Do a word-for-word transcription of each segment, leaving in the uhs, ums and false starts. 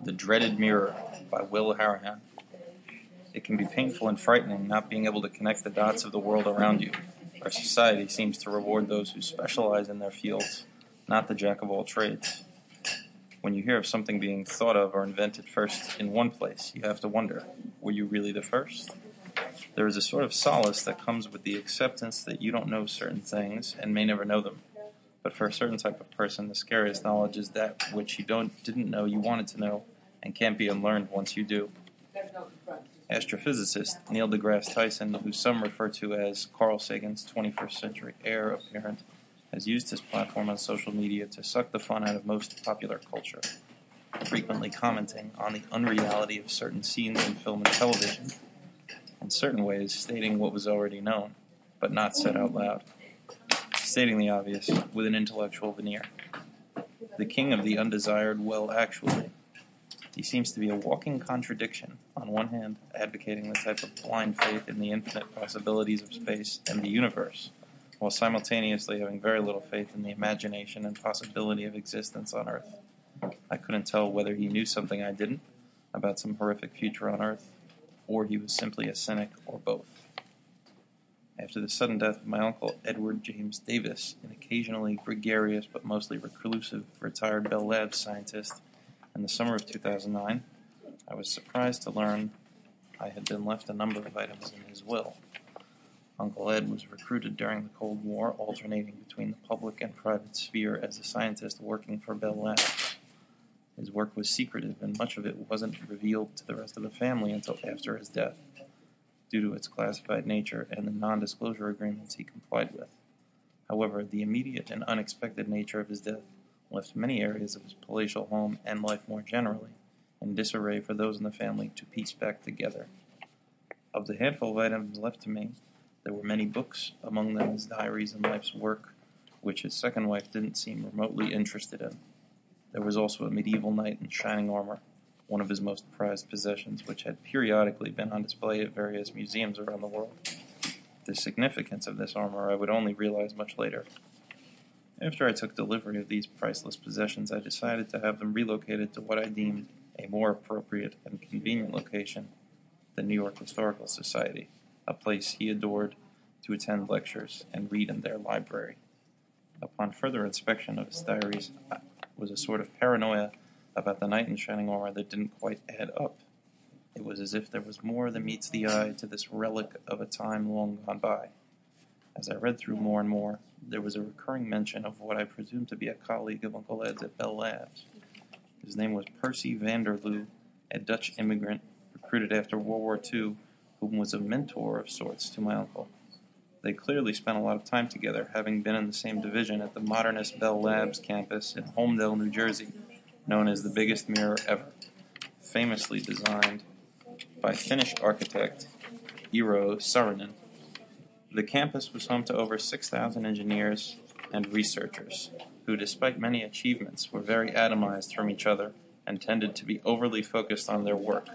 The Dreaded Mirror by Will Harahan. It can be painful and frightening not being able to connect the dots of the world around you. Our society seems to reward those who specialize in their fields, not the jack of all trades. When you hear of something being thought of or invented first in one place, you have to wonder, were you really the first? There is a sort of solace that comes with the acceptance that you don't know certain things and may never know them. But for a certain type of person, the scariest knowledge is that which you don't didn't know you wanted to know and can't be unlearned once you do. Astrophysicist Neil deGrasse Tyson, who some refer to as Carl Sagan's twenty-first century heir apparent, has used his platform on social media to suck the fun out of most popular culture, frequently commenting on the unreality of certain scenes in film and television, in certain ways stating what was already known, but not said out loud, stating the obvious with an intellectual veneer. The king of the undesired, well, actually, he seems to be a walking contradiction, on one hand advocating the type of blind faith in the infinite possibilities of space and the universe, while simultaneously having very little faith in the imagination and possibility of existence on Earth. I couldn't tell whether he knew something I didn't about some horrific future on Earth, or he was simply a cynic, or both. After the sudden death of my uncle Edward James Davis, an occasionally gregarious but mostly reclusive retired Bell Labs scientist, in the summer of two thousand nine, I was surprised to learn I had been left a number of items in his will. Uncle Ed was recruited during the Cold War, alternating between the public and private sphere as a scientist working for Bell Labs. His work was secretive, and much of it wasn't revealed to the rest of the family until after his death, due to its classified nature and the non-disclosure agreements he complied with. However, the immediate and unexpected nature of his death left many areas of his palatial home and life more generally in disarray for those in the family to piece back together. Of the handful of items left to me, there were many books, among them his diaries and life's work, which his second wife didn't seem remotely interested in. There was also a medieval knight in shining armor, one of his most prized possessions, which had periodically been on display at various museums around the world. The significance of this armor I would only realize much later. After I took delivery of these priceless possessions, I decided to have them relocated to what I deemed a more appropriate and convenient location, the New York Historical Society, a place he adored to attend lectures and read in their library. Upon further inspection of his diaries, I was a sort of paranoia about the knight in shining armor that didn't quite add up. It was as if there was more than meets the eye to this relic of a time long gone by. As I read through more and more, there was a recurring mention of what I presumed to be a colleague of Uncle Ed's at Bell Labs. His name was Percy Vanderloo, a Dutch immigrant recruited after World War Two, whom was a mentor of sorts to my uncle. They clearly spent a lot of time together, having been in the same division at the modernist Bell Labs campus in Holmdel, New Jersey, known as the biggest mirror ever, famously designed by Finnish architect Eero Saarinen. The campus was home to over six thousand engineers and researchers, who, despite many achievements, were very atomized from each other and tended to be overly focused on their work.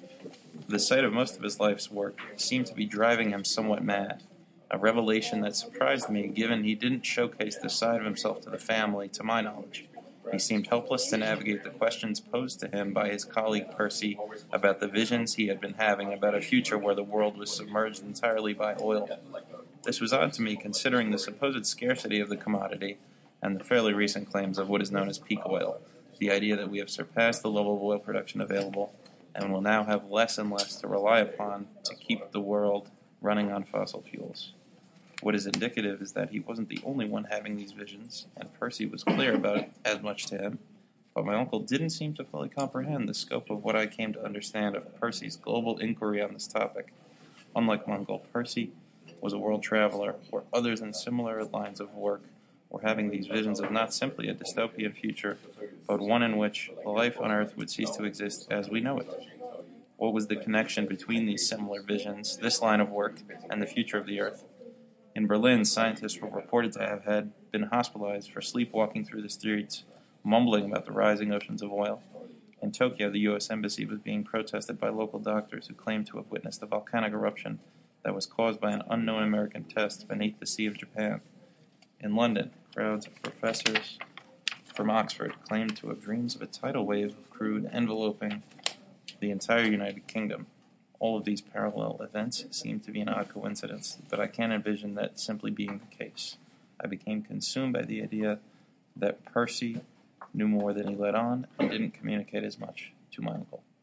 The sight of most of his life's work seemed to be driving him somewhat mad, a revelation that surprised me given he didn't showcase this side of himself to the family, to my knowledge. He seemed helpless to navigate the questions posed to him by his colleague Percy about the visions he had been having about a future where the world was submerged entirely by oil. This was odd to me considering the supposed scarcity of the commodity and the fairly recent claims of what is known as peak oil, the idea that we have surpassed the level of oil production available and will now have less and less to rely upon to keep the world running on fossil fuels. What is indicative is that he wasn't the only one having these visions, and Percy was clear about it as much to him, but my uncle didn't seem to fully comprehend the scope of what I came to understand of Percy's global inquiry on this topic. Unlike my uncle, Percy was a world traveler, where others in similar lines of work were having these visions of not simply a dystopian future, but one in which life on Earth would cease to exist as we know it. What was the connection between these similar visions, this line of work, and the future of the Earth? In Berlin, scientists were reported to have had been hospitalized for sleepwalking through the streets, mumbling about the rising oceans of oil. In Tokyo, the U S Embassy was being protested by local doctors who claimed to have witnessed a volcanic eruption that was caused by an unknown American test beneath the Sea of Japan. In London, crowds of professors from Oxford claimed to have dreams of a tidal wave of crude enveloping the entire United Kingdom. All of these parallel events seem to be an odd coincidence, but I can't envision that simply being the case. I became consumed by the idea that Percy knew more than he let on and didn't communicate as much to my uncle.